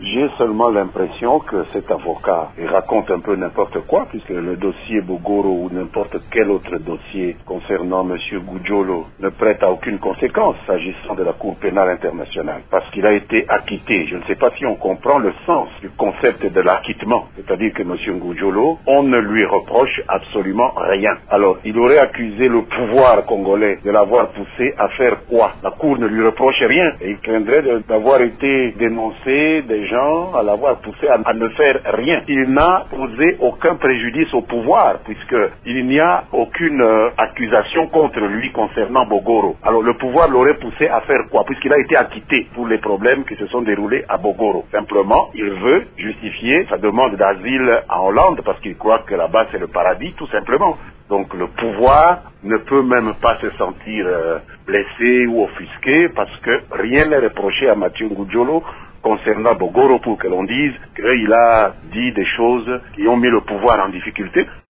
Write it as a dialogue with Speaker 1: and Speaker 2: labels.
Speaker 1: J'ai seulement l'impression que cet avocat raconte un peu n'importe quoi, puisque le dossier Bogoro ou n'importe quel autre dossier concernant M. Gujolo ne prête à aucune conséquence s'agissant de la Cour pénale internationale, parce qu'il a été acquitté. Je ne sais pas si on comprend le sens du concept de l'acquittement, c'est-à-dire que M. Gujolo, on ne lui reproche absolument rien. Alors, il aurait accusé le pouvoir congolais de l'avoir poussé à faire quoi? La Cour ne lui reproche rien et il craindrait d'avoir été dénoncé des gens à l'avoir poussé à ne faire rien. Il n'a posé aucun préjudice au pouvoir puisqu'il n'y a aucune accusation contre lui concernant Bogoro. Alors le pouvoir l'aurait poussé à faire quoi? Puisqu'il a été acquitté pour les problèmes qui se sont déroulés à Bogoro. Simplement, il veut justifier sa demande d'asile en Hollande parce qu'il croit que là-bas c'est le paradis, tout simplement. Donc le pouvoir ne peut même pas se sentir blessé ou offusqué parce que rien n'est reproché à Mathieu Ngudjolo concernant Bogoro pour que l'on dise qu'il a dit des choses qui ont mis le pouvoir en difficulté.